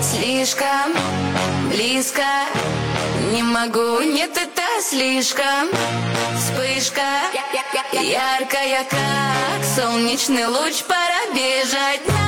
Слишком близко, не могу, нет, это слишком. Вспышка яркая, как солнечный луч, пора бежать.